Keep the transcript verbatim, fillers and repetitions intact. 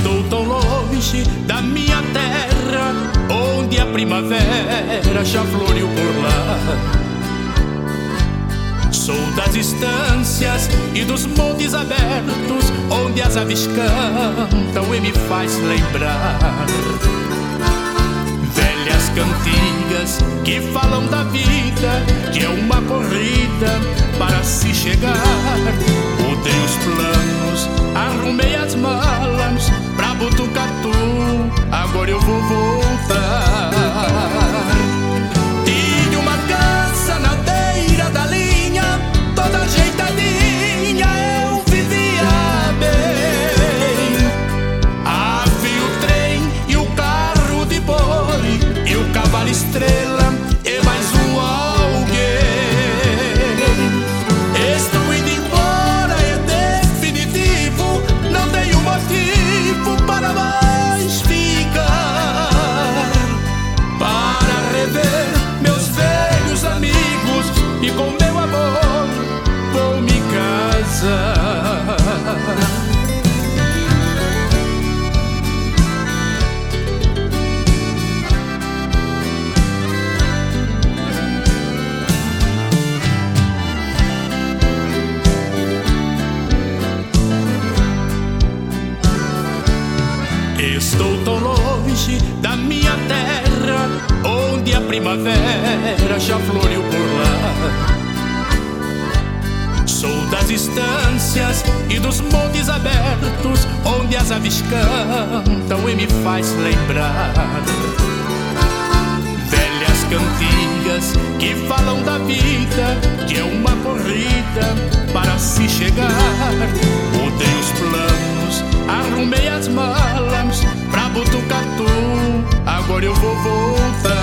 Estou tão longe da minha terra, onde a primavera já floriu por lá. Sou das estâncias e dos montes abertos, onde as aves cantam e me faz lembrar velhas cantigas que falam da vida, que é uma corrida para se chegar. Mudei os planos, arrumei as malas pra Botucatu, agora eu vou voltar. Tinha uma casa na beira da linha, toda ajeitadinha, eu vivia bem. Havia o trem e o carro de boi e o cavalo estrela e mais um alguém. Estou indo embora, é definitivo, não tenho motivo para mais ficar, para rever meus velhos amigos e com meu amor vou me casar. Estou tão longe da minha terra, onde a primavera já floriu por lá. Sou das estâncias e dos montes abertos, onde as aves cantam e me faz lembrar velhas cantigas que falam da vida, que é uma corrida para se chegar. Mudei os planos, arrumei as malas pra Botucatu, agora eu vou voltar.